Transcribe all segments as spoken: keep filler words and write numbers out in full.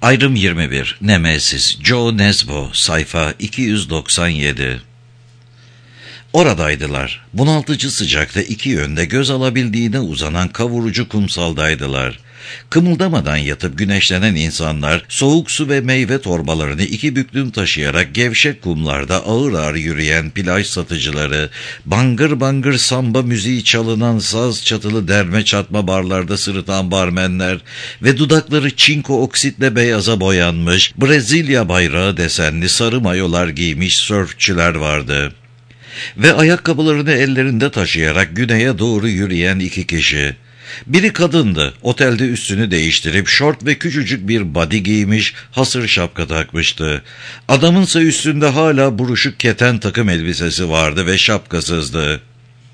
Ayrım yirmi bir. Nemesis. Joe Nesbo. Sayfa iki yüz doksan yedi. Oradaydılar. Bunaltıcı sıcakta iki yönde göz alabildiğine uzanan kavurucu kumsaldaydılar. Kımıldamadan yatıp güneşlenen insanlar soğuk su ve meyve torbalarını iki büklüm taşıyarak gevşek kumlarda ağır ağır yürüyen plaj satıcıları, bangır bangır samba müziği çalınan saz çatılı derme çatma barlarda sırıtan barmenler ve dudakları çinko oksitle beyaza boyanmış, Brezilya bayrağı desenli sarı mayolar giymiş sörfçüler vardı. Ve ayakkabılarını ellerinde taşıyarak güneye doğru yürüyen iki kişi. Biri kadındı, otelde üstünü değiştirip şort ve küçücük bir body giymiş, hasır şapka takmıştı. Adamınsa üstünde hala buruşuk keten takım elbisesi vardı ve şapkasızdı.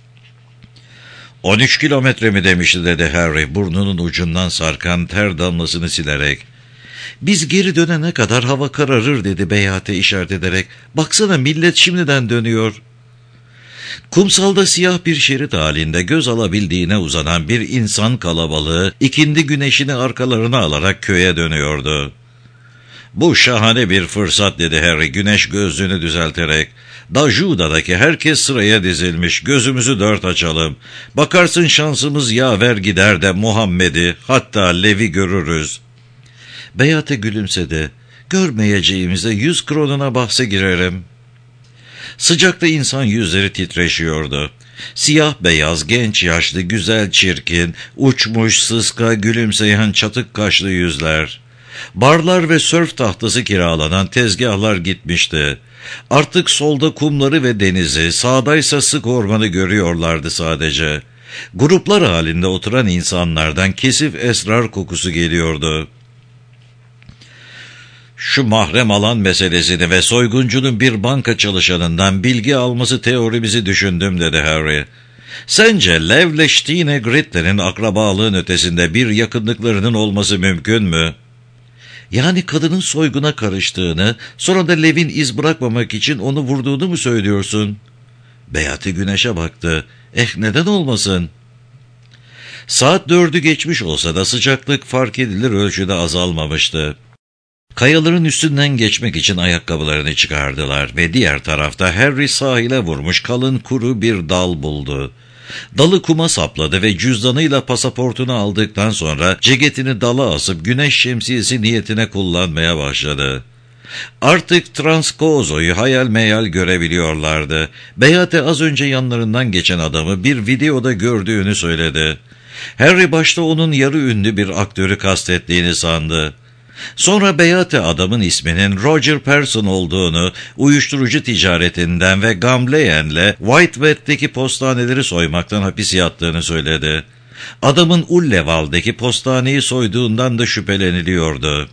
on üç kilometre mi demişti dedi Harry, burnunun ucundan sarkan ter damlasını silerek. Biz geri dönene kadar hava kararır dedi Beyate işaret ederek. Baksana millet şimdiden dönüyor. Kumsalda siyah bir şerit halinde göz alabildiğine uzanan bir insan kalabalığı ikindi güneşini arkalarına alarak köye dönüyordu. Bu şahane bir fırsat dedi Harry güneş gözlüğünü düzelterek. Dajuda'daki herkes sıraya dizilmiş, gözümüzü dört açalım. Bakarsın şansımız yaver gider de Muhammed'i hatta Lev'i görürüz. Beyate gülümsedi. Görmeyeceğimize yüz kronuna bahse girerim. Sıcakta insan yüzleri titreşiyordu. Siyah beyaz, genç yaşlı, güzel çirkin, uçmuş, sıska, gülümseyen çatık kaşlı yüzler. Barlar ve sörf tahtası kiralanan tezgahlar gitmişti. Artık solda kumları ve denizi, sağdaysa sık ormanı görüyorlardı sadece. Gruplar halinde oturan insanlardan kesif esrar kokusu geliyordu. Şu mahrem alan meselesini ve soyguncunun bir banka çalışanından bilgi alması teorimizi düşündüm dedi Harry. Sence Lev'le Stine Gritler'in akrabalığın ötesinde bir yakınlıklarının olması mümkün mü? Yani kadının soyguna karıştığını, sonra da Lev'in iz bırakmamak için onu vurduğunu mu söylüyorsun? Beyati güneşe baktı. Eh neden olmasın? Saat dördü geçmiş olsa da sıcaklık fark edilir ölçüde azalmamıştı. Kayaların üstünden geçmek için ayakkabılarını çıkardılar ve diğer tarafta Harry sahile vurmuş kalın kuru bir dal buldu. Dalı kuma sapladı ve cüzdanıyla pasaportunu aldıktan sonra ceketini dala asıp güneş şemsiyesi niyetine kullanmaya başladı. Artık Transkozo'yu hayal meyal görebiliyorlardı. Beyate az önce yanlarından geçen adamı bir videoda gördüğünü söyledi. Harry başta onun yarı ünlü bir aktörü kastettiğini sandı. Sonra Beyate adamın isminin Roger Person olduğunu, uyuşturucu ticaretinden ve Gamleyen'le Whiteweat'teki postaneleri soymaktan hapis yattığını söyledi. Adamın Ulleval'deki postaneyi soyduğundan da şüpheleniliyordu.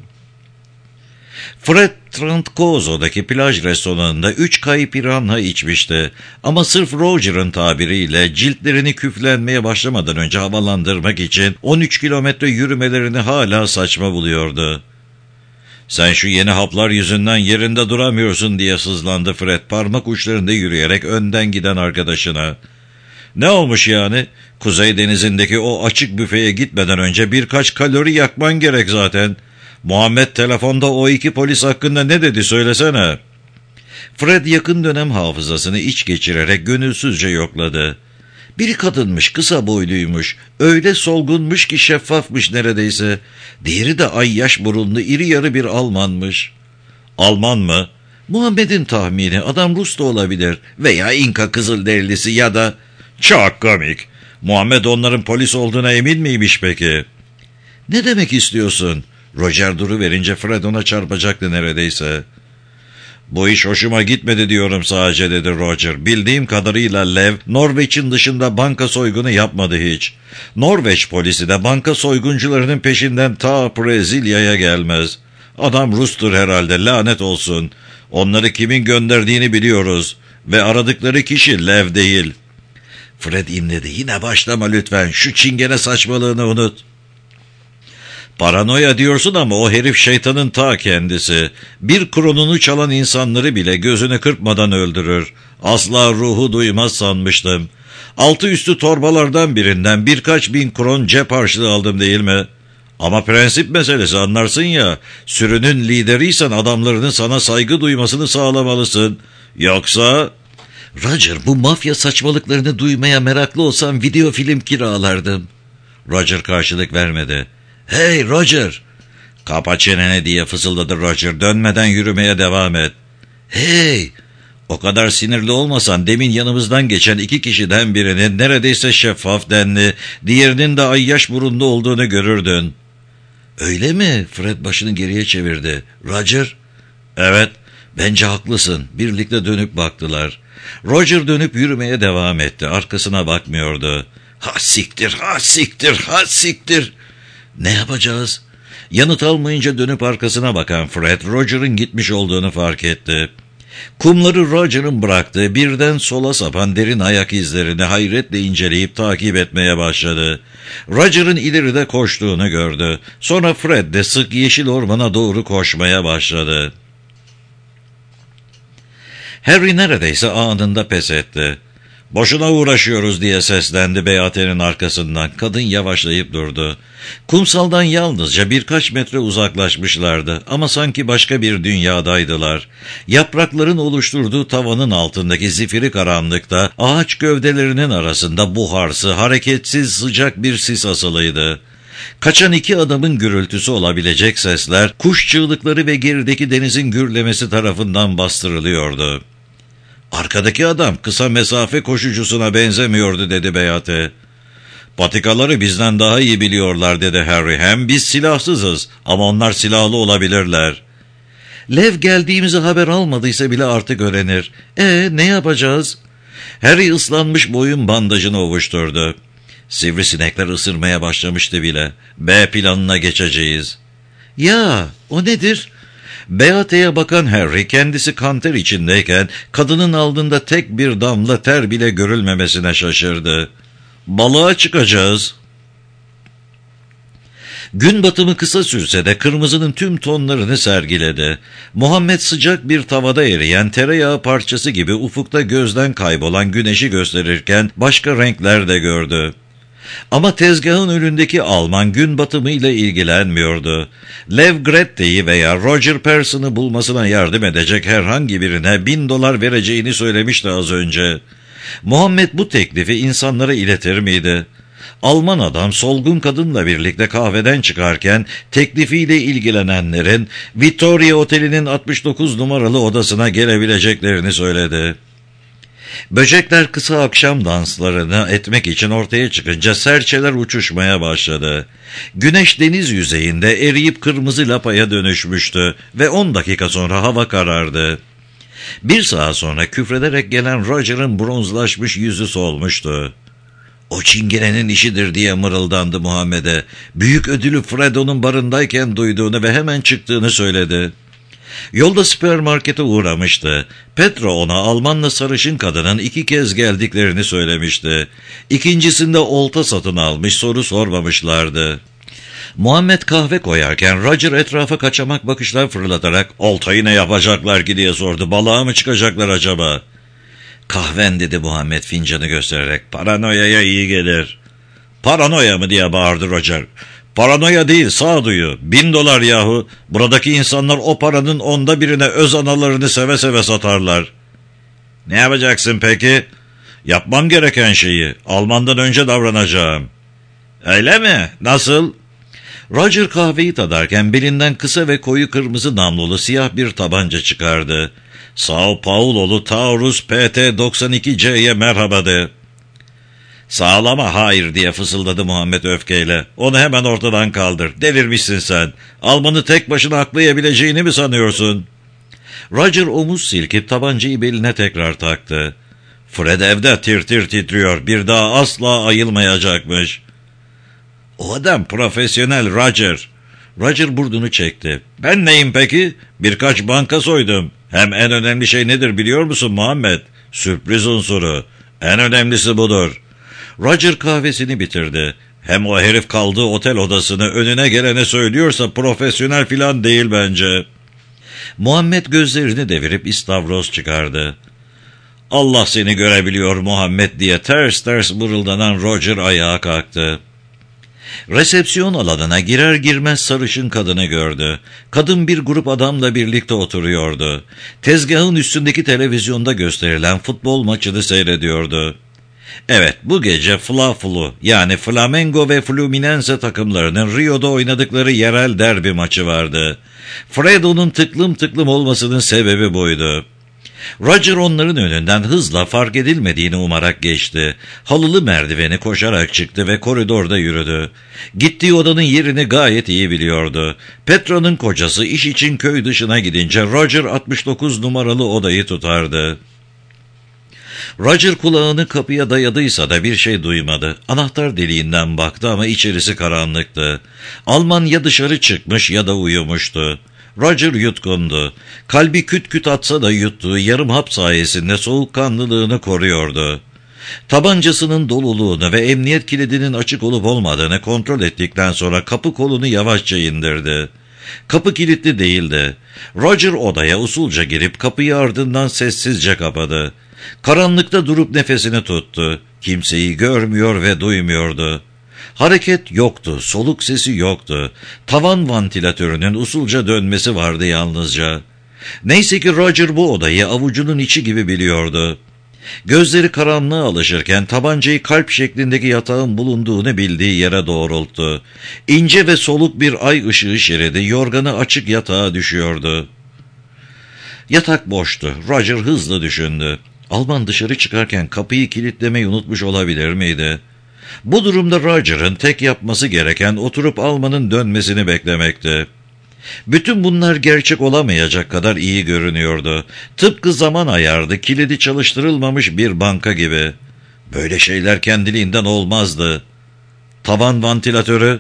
Fred Trankozo'daki plaj restoranında üç kayıp piranha içmişti ama sırf Roger'ın tabiriyle ciltlerini küflenmeye başlamadan önce havalandırmak için on üç kilometre yürümelerini hala saçma buluyordu. Sen şu yeni haplar yüzünden yerinde duramıyorsun diye sızlandı Fred parmak uçlarında yürüyerek önden giden arkadaşına. Ne olmuş yani? Kuzey Denizi'ndeki o açık büfeye gitmeden önce birkaç kalori yakman gerek zaten. Muhammed telefonda o iki polis hakkında ne dedi söylesene. Fred yakın dönem hafızasını iç geçirerek gönülsüzce yokladı. Biri kadınmış, kısa boyluymuş, öyle solgunmuş ki şeffafmış neredeyse. Diğeri de ayyaş burunlu, iri yarı bir Almanmış. Alman mı? Muhammed'in tahmini, adam Rus da olabilir veya İnka Kızılderilisi ya da... Çok komik. Muhammed onların polis olduğuna emin miymiş peki? Ne demek istiyorsun? Roger duruverince Fred ona çarpacaktı neredeyse. Bu iş hoşuma gitmedi diyorum sadece dedi Roger. Bildiğim kadarıyla Lev, Norveç'in dışında banka soygunu yapmadı hiç. Norveç polisi de banka soyguncularının peşinden ta Brezilya'ya gelmez. Adam Rus'tur herhalde, lanet olsun. Onları kimin gönderdiğini biliyoruz. Ve aradıkları kişi Lev değil. Fred inledi. Yine başlama lütfen, şu çingene saçmalığını unut. Paranoya diyorsun ama o herif şeytanın ta kendisi. Bir kronunu çalan insanları bile gözünü kırpmadan öldürür. Asla ruhu duymaz sanmıştım. Altı üstü torbalardan birinden birkaç bin kron cep harçlığı aldım değil mi? Ama prensip meselesi, anlarsın ya. Sürünün lideriysen adamlarının sana saygı duymasını sağlamalısın. Yoksa... Roger, bu mafya saçmalıklarını duymaya meraklı olsam video film kiralardım. Roger karşılık vermedi. Hey Roger! Kapa çeneni diye fısıldadı Roger. Dönmeden yürümeye devam et. Hey! O kadar sinirli olmasan demin yanımızdan geçen iki kişiden birinin neredeyse şeffaf denli, diğerinin de ayyaş burunlu olduğunu görürdün. Öyle mi? Fred başını geriye çevirdi. Roger? Evet. Bence haklısın. Birlikte dönüp baktılar. Roger dönüp yürümeye devam etti. Arkasına bakmıyordu. Ha siktir, ha siktir, ha siktir. Ne yapacağız? Yanıt almayınca dönüp arkasına bakan Fred, Roger'ın gitmiş olduğunu fark etti. Kumları Roger'ın bıraktığı birden sola sapan derin ayak izlerini hayretle inceleyip takip etmeye başladı. Roger'ın ileride koştuğunu gördü. Sonra Fred de sık yeşil ormana doğru koşmaya başladı. Harry neredeyse anında pes etti. "Boşuna uğraşıyoruz," diye seslendi Beate'nin arkasından. Kadın yavaşlayıp durdu. Kumsaldan yalnızca birkaç metre uzaklaşmışlardı ama sanki başka bir dünyadaydılar. Yaprakların oluşturduğu tavanın altındaki zifiri karanlıkta ağaç gövdelerinin arasında buharsı, hareketsiz sıcak bir sis asılıydı. Kaçan iki adamın gürültüsü olabilecek sesler, kuş çığlıkları ve gerideki denizin gürlemesi tarafından bastırılıyordu. "Arkadaki adam kısa mesafe koşucusuna benzemiyordu," dedi Beate. "Patikaları bizden daha iyi biliyorlar," dedi Harry. "Hem biz silahsızız ama onlar silahlı olabilirler." "Lev geldiğimizi haber almadıysa bile artık öğrenir. E ne yapacağız?" Harry ıslanmış boyun bandajını ovuşturdu. Sivrisinekler ısırmaya başlamıştı bile. B planına geçeceğiz. "Ya o nedir?" Beate'ye bakan Harry kendisi kanter içindeyken kadının aldığında tek bir damla ter bile görülmemesine şaşırdı. "Balığa çıkacağız." Gün batımı kısa sürse de kırmızının tüm tonlarını sergiledi. Muhammed sıcak bir tavada eriyen tereyağı parçası gibi ufukta gözden kaybolan güneşi gösterirken başka renkler de gördü. Ama tezgahın önündeki Alman gün batımıyla ilgilenmiyordu. Lev Grette'yi veya Roger Pearson'ı bulmasına yardım edecek herhangi birine bin dolar vereceğini söylemişti az önce. Muhammed bu teklifi insanlara iletir miydi? Alman adam solgun kadınla birlikte kahveden çıkarken teklifiyle ilgilenenlerin Victoria Oteli'nin altmış dokuz numaralı odasına gelebileceklerini söyledi. Böcekler kısa akşam danslarını etmek için ortaya çıkınca serçeler uçuşmaya başladı. Güneş deniz yüzeyinde eriyip kırmızı lapaya dönüşmüştü ve on dakika sonra hava karardı. Bir saat sonra küfrederek gelen Roger'ın bronzlaşmış yüzü solmuştu. "O çingenenin işidir," diye mırıldandı Muhammed'e. Büyük ödülü Fredo'nun barındayken duyduğunu ve hemen çıktığını söyledi. Yolda süpermarkete uğramıştı. Petro ona Almanla sarışın kadının iki kez geldiklerini söylemişti. İkincisinde olta satın almış, soru sormamışlardı. Muhammed kahve koyarken Roger etrafa kaçamak bakışlar fırlatarak "Oltayı ne yapacaklar ki?" diye sordu. "Balığa mı çıkacaklar acaba?" "Kahven," dedi Muhammed fincanı göstererek. "Paranoyaya iyi gelir." "Paranoya mı?" diye bağırdı Roger. "Paranoya değil, sağduyu. Bin dolar yahu. Buradaki insanlar o paranın onda birine öz analarını seve seve satarlar." "Ne yapacaksın peki?" "Yapmam gereken şeyi. Almandan önce davranacağım." "Öyle mi? Nasıl?" Roger kahveyi tadarken belinden kısa ve koyu kırmızı namlulu siyah bir tabanca çıkardı. "Sao Paulo'lu Taurus P T doksan iki C'ye merhaba de." "Sağlama hayır," diye fısıldadı Muhammed öfkeyle. "Onu hemen ortadan kaldır. Delirmişsin sen. Almanı tek başına aklayabileceğini mi sanıyorsun?" Roger omuz silkip tabancayı beline tekrar taktı. Fred evde tir tir titriyor. Bir daha asla ayılmayacakmış. "O adam profesyonel Roger." Roger burnunu çekti. "Ben neyim peki? Birkaç banka soydum. Hem en önemli şey nedir biliyor musun Muhammed? Sürpriz unsuru. En önemlisi budur." Roger kahvesini bitirdi. Hem o herif kaldığı otel odasını önüne gelene söylüyorsa profesyonel filan değil bence. Muhammed gözlerini devirip istavroz çıkardı. "Allah seni görebiliyor Muhammed," diye ters ters mırıldanan Roger ayağa kalktı. Resepsiyon alanına girer girmez sarışın kadını gördü. Kadın bir grup adamla birlikte oturuyordu. Tezgahın üstündeki televizyonda gösterilen futbol maçını seyrediyordu. Evet, bu gece Fla-Flu yani Flamengo ve Fluminense takımlarının Rio'da oynadıkları yerel derbi maçı vardı. Fredo'nun tıklım tıklım olmasının sebebi buydu. Roger onların önünden hızla fark edilmediğini umarak geçti. Halılı merdiveni koşarak çıktı ve koridorda yürüdü. Gittiği odanın yerini gayet iyi biliyordu. Petra'nın kocası iş için köy dışına gidince Roger altmış dokuz numaralı odayı tutardı. Roger kulağını kapıya dayadıysa da bir şey duymadı. Anahtar deliğinden baktı ama içerisi karanlıktı. Alman ya dışarı çıkmış ya da uyumuştu. Roger yutkundu. Kalbi küt küt atsa da yuttuğu yarım hap sayesinde soğukkanlılığını koruyordu. Tabancasının doluluğunu ve emniyet kilidinin açık olup olmadığını kontrol ettikten sonra kapı kolunu yavaşça indirdi. Kapı kilitli değildi. Roger odaya usulca girip kapıyı ardından sessizce kapadı. Karanlıkta durup nefesini tuttu. Kimseyi görmüyor ve duymuyordu. Hareket yoktu, soluk sesi yoktu. Tavan vantilatörünün usulca dönmesi vardı yalnızca. Neyse ki Roger bu odayı avucunun içi gibi biliyordu. Gözleri karanlığa alışırken tabancayı kalp şeklindeki yatağın bulunduğunu bildiği yere doğrulttu. İnce ve soluk bir ay ışığı şeridi yorganı açık yatağa düşüyordu. Yatak boştu. Roger hızlı düşündü. Alman dışarı çıkarken kapıyı kilitlemeyi unutmuş olabilir miydi? Bu durumda Roger'ın tek yapması gereken oturup Alman'ın dönmesini beklemekti. Bütün bunlar gerçek olamayacak kadar iyi görünüyordu. Tıpkı zaman ayardı, kilidi çalıştırılmamış bir banka gibi. Böyle şeyler kendiliğinden olmazdı. Tavan vantilatörü?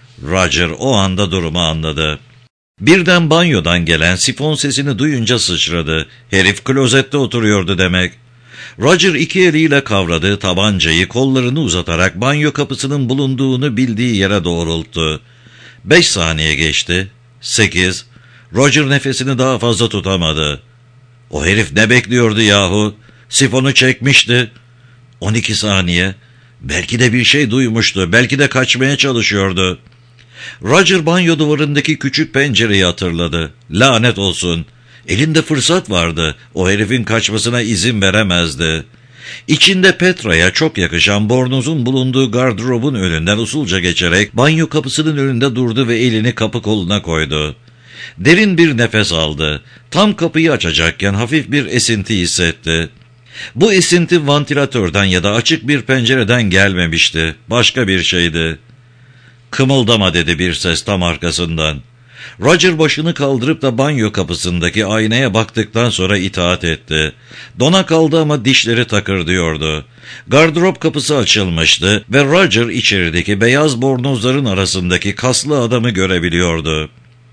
Roger o anda durumu anladı. Birden banyodan gelen sifon sesini duyunca sıçradı. Herif klozette oturuyordu demek. Roger iki eliyle kavradığı tabancayı kollarını uzatarak banyo kapısının bulunduğunu bildiği yere doğrulttu. Beş saniye geçti. Sekiz. Roger nefesini daha fazla tutamadı. O herif ne bekliyordu yahu? Sifonu çekmişti. On iki saniye. Belki de bir şey duymuştu. Belki de kaçmaya çalışıyordu. Roger banyo duvarındaki küçük pencereyi hatırladı. Lanet olsun. Elinde fırsat vardı. O herifin kaçmasına izin veremezdi. İçinde Petra'ya çok yakışan bornozun bulunduğu gardırobun önünden usulca geçerek banyo kapısının önünde durdu ve elini kapı koluna koydu. Derin bir nefes aldı. Tam kapıyı açacakken hafif bir esinti hissetti. Bu esinti vantilatörden ya da açık bir pencereden gelmemişti. Başka bir şeydi. "Kımıldama," dedi bir ses tam arkasından. Roger başını kaldırıp da banyo kapısındaki aynaya baktıktan sonra itaat etti. Dona kaldı ama dişleri takırdıyordu. Gardırop kapısı açılmıştı ve Roger içerideki beyaz bornozların arasındaki kaslı adamı görebiliyordu.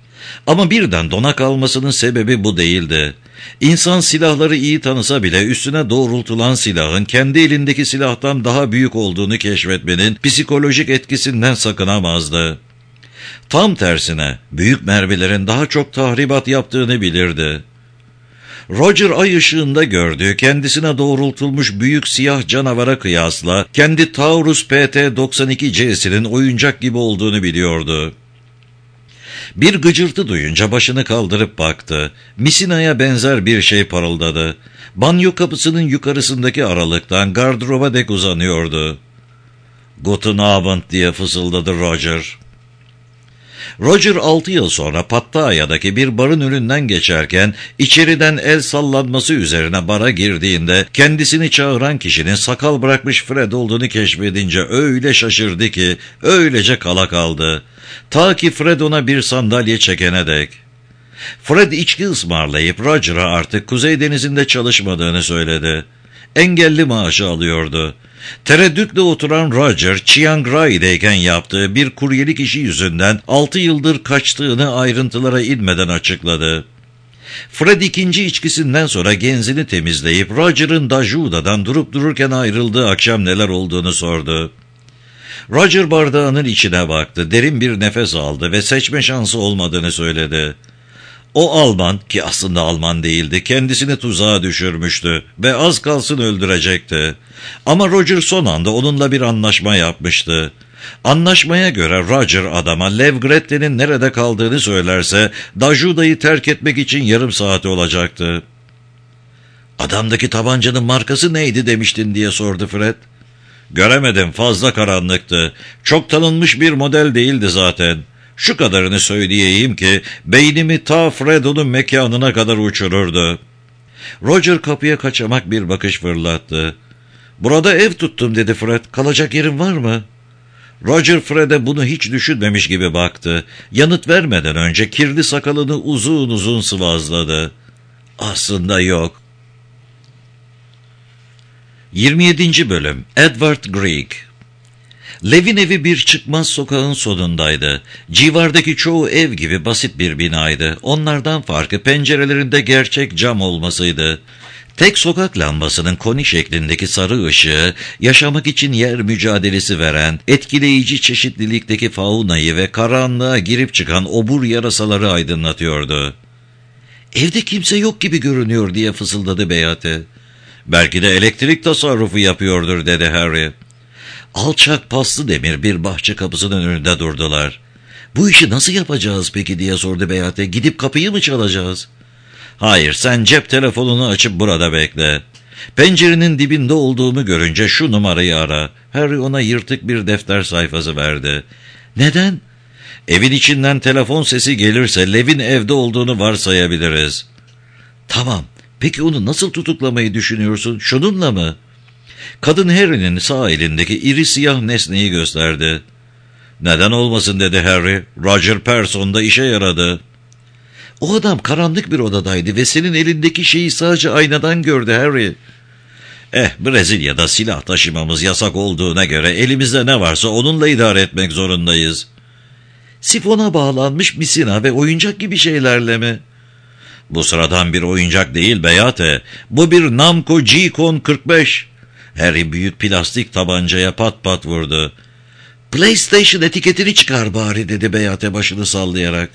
Ama birden dona kalmasının sebebi bu değildi. İnsan silahları iyi tanısa bile üstüne doğrultulan silahın kendi elindeki silahtan daha büyük olduğunu keşfetmenin psikolojik etkisinden sakınamazdı. Tam tersine büyük mermilerin daha çok tahribat yaptığını bilirdi. Roger ay ışığında gördüğü kendisine doğrultulmuş büyük siyah canavara kıyasla kendi Taurus P T doksan iki C'sinin oyuncak gibi olduğunu biliyordu. Bir gıcırtı duyunca başını kaldırıp baktı. Misina'ya benzer bir şey parıldadı. Banyo kapısının yukarısındaki aralıktan gardıroba dek uzanıyordu. "Guten Abend," diye fısıldadı Roger. Roger altı yıl sonra Pattaya'daki bir barın önünden geçerken içeriden el sallanması üzerine bara girdiğinde kendisini çağıran kişinin sakal bırakmış Fred olduğunu keşfedince öyle şaşırdı ki öylece kala kaldı. Ta ki Fred ona bir sandalye çekene dek. Fred içki ısmarlayıp Roger'a artık Kuzey Denizi'nde çalışmadığını söyledi. Engelli maaşı alıyordu. Tereddütle oturan Roger, Chiang Rai'deyken yaptığı bir kuryelik işi yüzünden altı yıldır kaçtığını ayrıntılara inmeden açıkladı. Fred ikinci içkisinden sonra genzini temizleyip Roger'ın Dajuda'dan durup dururken ayrıldığı akşam neler olduğunu sordu. Roger bardağının içine baktı, derin bir nefes aldı ve seçme şansı olmadığını söyledi. O Alman, ki aslında Alman değildi, kendisini tuzağa düşürmüştü ve az kalsın öldürecekti. Ama Roger son anda onunla bir anlaşma yapmıştı. Anlaşmaya göre Roger adama Lev Gretlen'in nerede kaldığını söylerse Dajuda'yı terk etmek için yarım saati olacaktı. "Adamdaki tabancanın markası neydi demiştin?" diye sordu Fred. "Göremedim, fazla karanlıktı. Çok tanınmış bir model değildi zaten. Şu kadarını söyleyeyim ki beynimi ta Fredo'nun mekanına kadar uçururdu." Roger kapıya kaçamak bir bakış fırlattı. "Burada ev tuttum," dedi Fred. "Kalacak yerin var mı?" Roger Fred'e bunu hiç düşünmemiş gibi baktı. Yanıt vermeden önce kirli sakalını uzun uzun sıvazladı. "Aslında yok." yirmi yedinci Bölüm Edward Grieg. Lev'in evi bir çıkmaz sokağın sonundaydı. Civardaki çoğu ev gibi basit bir binaydı. Onlardan farkı pencerelerinde gerçek cam olmasıydı. Tek sokak lambasının koni şeklindeki sarı ışığı, yaşamak için yer mücadelesi veren, etkileyici çeşitlilikteki faunayı ve karanlığa girip çıkan obur yarasaları aydınlatıyordu. "Evde kimse yok gibi görünüyor," diye fısıldadı Beate. "Belki de elektrik tasarrufu yapıyordur," dedi Harry. Alçak paslı demir bir bahçe kapısının önünde durdular. "Bu işi nasıl yapacağız peki?" diye sordu Beate. "Gidip kapıyı mı çalacağız?" "Hayır, sen cep telefonunu açıp burada bekle. Pencerenin dibinde olduğumu görünce şu numarayı ara." Harry ona yırtık bir defter sayfası verdi. "Neden?" "Evin içinden telefon sesi gelirse Lev'in evde olduğunu varsayabiliriz." "Tamam. Peki onu nasıl tutuklamayı düşünüyorsun? Şununla mı?" Kadın Harry'nin sağ elindeki iri siyah nesneyi gösterdi. "Neden olmasın?" dedi Harry. "Roger Person'da işe yaradı." "O adam karanlık bir odadaydı ve senin elindeki şeyi sadece aynadan gördü Harry." "Eh, Brezilya'da silah taşımamız yasak olduğuna göre elimizde ne varsa onunla idare etmek zorundayız." "Sifona bağlanmış misina ve oyuncak gibi şeylerle mi?" "Bu sıradan bir oyuncak değil Beate. Bu bir Namco G-Con kırk beş. Harry büyük plastik tabancaya pat pat vurdu. "PlayStation etiketini çıkar bari," dedi Beate başını sallayarak.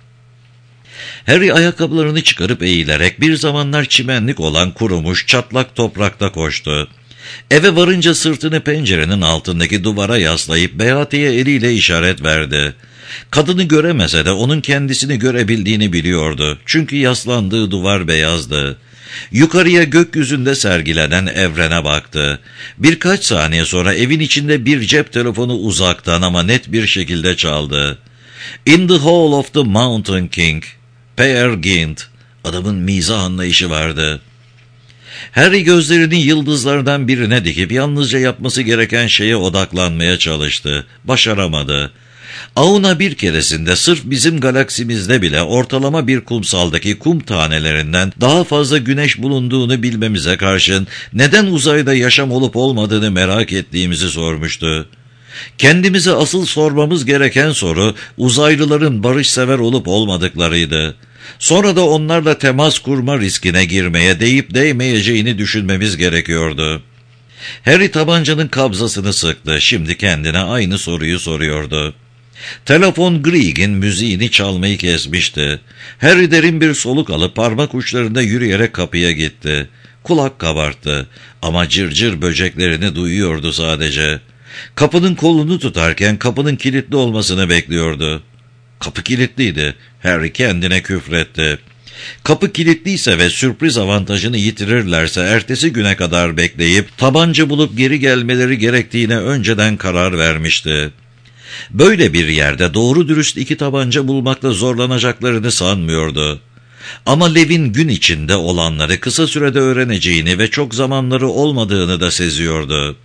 Harry ayakkabılarını çıkarıp eğilerek bir zamanlar çimenlik olan kurumuş çatlak toprakta koştu. Eve varınca sırtını pencerenin altındaki duvara yaslayıp Beate'ye eliyle işaret verdi. Kadını göremese de onun kendisini görebildiğini biliyordu. Çünkü yaslandığı duvar beyazdı. Yukarıya gökyüzünde sergilenen evrene baktı. Birkaç saniye sonra evin içinde bir cep telefonu uzaktan ama net bir şekilde çaldı. "In the Hall of the Mountain King, Peer Gynt." Adamın mizah anlayışı vardı. Harry gözlerini yıldızlardan birine dikip yalnızca yapması gereken şeye odaklanmaya çalıştı. Başaramadı. Auna bir keresinde sırf bizim galaksimizde bile ortalama bir kumsaldaki kum tanelerinden daha fazla güneş bulunduğunu bilmemize karşın neden uzayda yaşam olup olmadığını merak ettiğimizi sormuştu. Kendimize asıl sormamız gereken soru uzaylıların barışsever olup olmadıklarıydı. Sonra da onlarla temas kurma riskine girmeye değip değmeyeceğini düşünmemiz gerekiyordu. Harry tabancanın kabzasını sıktı. Şimdi kendine aynı soruyu soruyordu. Telefon Grieg'in müziğini çalmayı kesmişti. Harry derin bir soluk alıp parmak uçlarında yürüyerek kapıya gitti. Kulak kabarttı ama cırcır böceklerini duyuyordu sadece. Kapının kolunu tutarken kapının kilitli olmasını bekliyordu. Kapı kilitliydi. Harry kendine küfretti. Kapı kilitliyse ve sürpriz avantajını yitirirlerse ertesi güne kadar bekleyip tabanca bulup geri gelmeleri gerektiğine önceden karar vermişti. Böyle bir yerde doğru dürüst iki tabanca bulmakla zorlanacaklarını sanmıyordu. Ama Lev'in gün içinde olanları kısa sürede öğreneceğini ve çok zamanları olmadığını da seziyordu.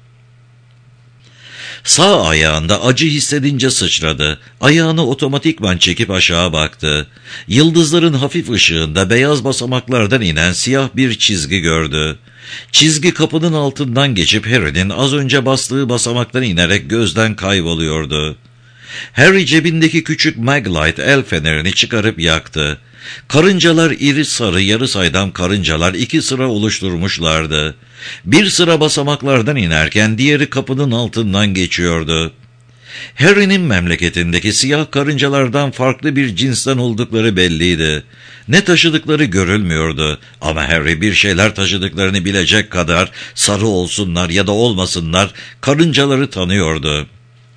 Sağ ayağında acı hissedince sıçradı. Ayağını otomatikman çekip aşağı baktı. Yıldızların hafif ışığında beyaz basamaklardan inen siyah bir çizgi gördü. Çizgi kapının altından geçip Harry'nin az önce bastığı basamaktan inerek gözden kayboluyordu. Harry cebindeki küçük Maglite el fenerini çıkarıp yaktı. Karıncalar iri sarı yarı saydam karıncalar iki sıra oluşturmuşlardı. Bir sıra basamaklardan inerken diğeri kapının altından geçiyordu. Harry'nin memleketindeki siyah karıncalardan farklı bir cinsten oldukları belliydi. Ne taşıdıkları görülmüyordu ama Harry bir şeyler taşıdıklarını bilecek kadar sarı olsunlar ya da olmasınlar karıncaları tanıyordu.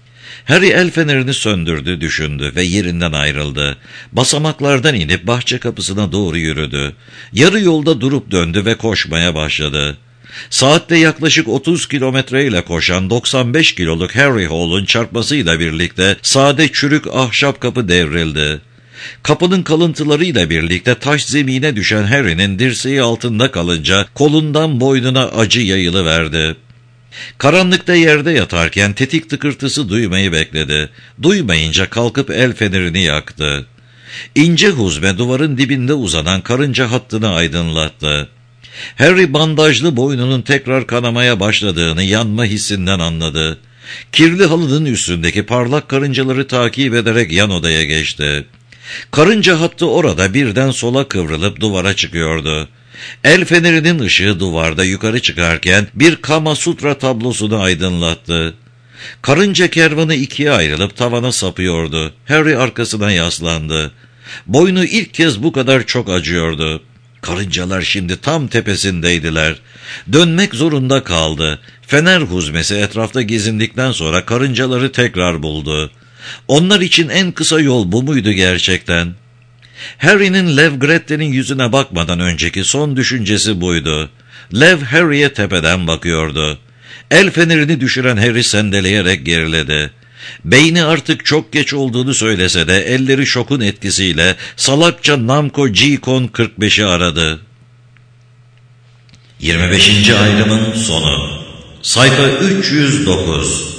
Harry el fenerini söndürdü, düşündü ve yerinden ayrıldı. Basamaklardan inip bahçe kapısına doğru yürüdü. Yarı yolda durup döndü ve koşmaya başladı. Saatte yaklaşık otuz kilometreyle koşan doksan beş kiloluk Harry Hall'un çarpmasıyla birlikte sade çürük ahşap kapı devrildi. Kapının kalıntılarıyla birlikte taş zemine düşen Harry'nin dirseği altında kalınca kolundan boynuna acı yayılıverdi. Karanlıkta yerde yatarken tetik tıkırtısı duymayı bekledi. Duymayınca kalkıp el fenerini yaktı. İnce huzme duvarın dibinde uzanan karınca hattını aydınlattı. Harry bandajlı boynunun tekrar kanamaya başladığını yanma hissinden anladı. Kirli halının üstündeki parlak karıncaları takip ederek yan odaya geçti. Karınca hattı orada birden sola kıvrılıp duvara çıkıyordu. El fenerinin ışığı duvarda yukarı çıkarken bir Kama Sutra tablosunu aydınlattı. Karınca kervanı ikiye ayrılıp tavana sapıyordu. Harry arkasına yaslandı. Boynu ilk kez bu kadar çok acıyordu. Karıncalar şimdi tam tepesindeydiler. Dönmek zorunda kaldı. Fener huzmesi etrafta gezindikten sonra karıncaları tekrar buldu. Onlar için en kısa yol bu muydu gerçekten? Harry'nin Lev Gretten'in yüzüne bakmadan önceki son düşüncesi buydu. Lev Harry'e tepeden bakıyordu. El fenerini düşüren Harry sendeleyerek geriledi. Beyni artık çok geç olduğunu söylese de elleri şokun etkisiyle salakça Namco G-Con kırk beşi aradı. yirmi beşinci ayrımın sonu. Sayfa üç yüz dokuz.